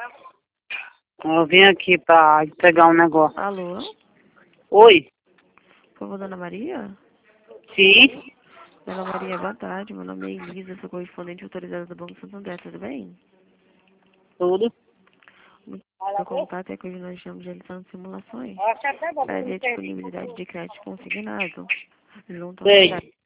Eu vim aqui pra pegar um negócio. Alô? Oi? Por favor, Dona Maria? Sim? Dona Maria, boa tarde. Meu nome é Elisa, sou correspondente autorizada do Banco Santander, tudo bem? Tudo? Meu contato é que hoje nós estamos realizando simulações para ver a disponibilidade de crédito consignado junto ao Sei. cidade.